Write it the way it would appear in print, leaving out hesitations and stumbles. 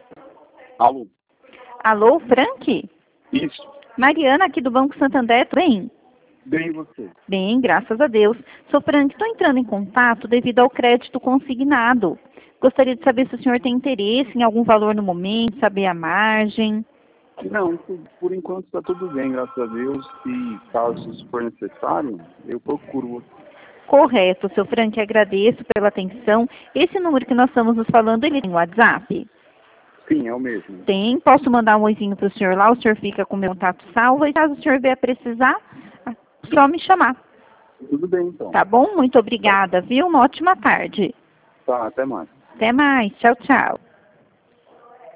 Alô? Alô, Frank? Isso. Mariana, aqui do Banco Santander, tudo bem? Bem, e você? Bem, graças a Deus. Sou Frank, estou entrando em contato devido ao crédito consignado. Gostaria de saber se o senhor tem interesse em algum valor no momento, saber a margem. Não, por enquanto está tudo bem, graças a Deus. E caso for necessário, eu procuro. Correto, seu Frank, agradeço pela atenção. Esse número que nós estamos nos falando, ele tem WhatsApp? Sim, é o mesmo. Tem, posso mandar um oizinho para o senhor lá, o senhor fica com o meu contato salvo e caso o senhor vier precisar, só me chamar. Tudo bem, então. Tá bom? Muito obrigada, viu? Uma ótima tarde. Tá, até mais. Até mais. Tchau, tchau.